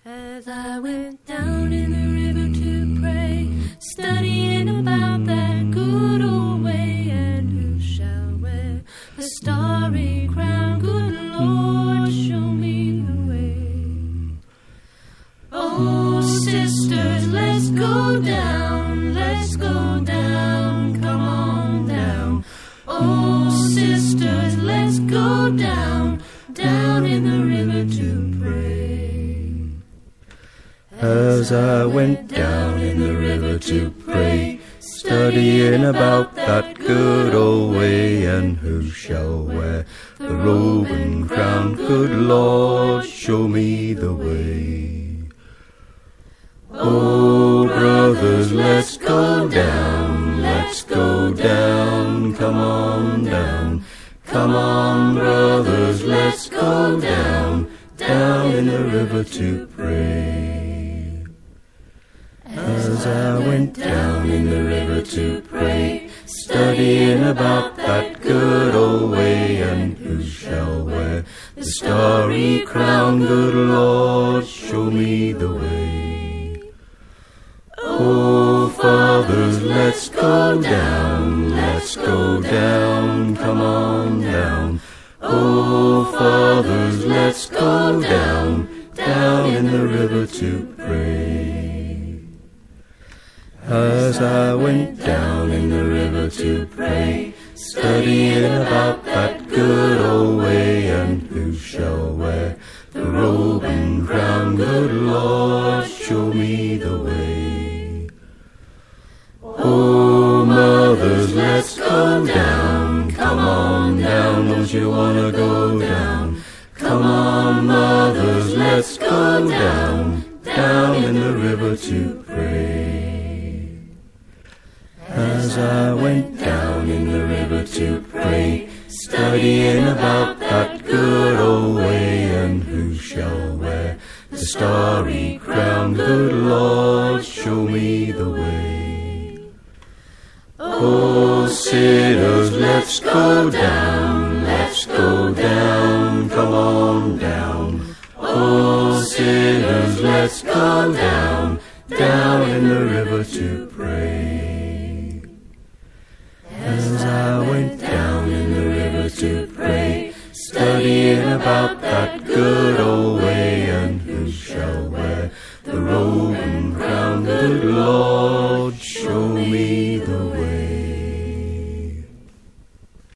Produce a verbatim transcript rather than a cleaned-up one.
As I went down in the river to pray, studying about that good old way, and who shall wear the starry crown? Good Lord, show me the way. Oh, sisters, let's go down, let's go down, come on down. Oh, sisters, let's go down, down in the river to pray. As I went down in the river to pray, studying about that good old way, and who shall wear the robe and crown? Good Lord, show me the way. Oh, brothers, let's go down, let's go down, come on down. Come on, brothers, let's go down, down in the river to pray. As I went down in the river to pray, studying about that good old way, and who shall wear the starry crown? Good Lord, show me the way. Oh, fathers, let's go down, let's go down, come on down. Oh, fathers, let's go down, down in the river to pray. As I went down in the river to pray, studying about that good old way, and who shall wear the robe and crown? Good Lord, show me the way. Oh, mothers, let's go down, come on down, don't you wanna go down? Come on, mothers, let's go down, down in the river to pray. As I went down in the river to pray, studying about that good old way, and who shall wear the starry crown? Good Lord, show me the way. Oh, sinners, let's go down, let's go down, come on down. Oh, sinners, let's go down, down in the river to pray. As I went down in the river to pray, studying about that good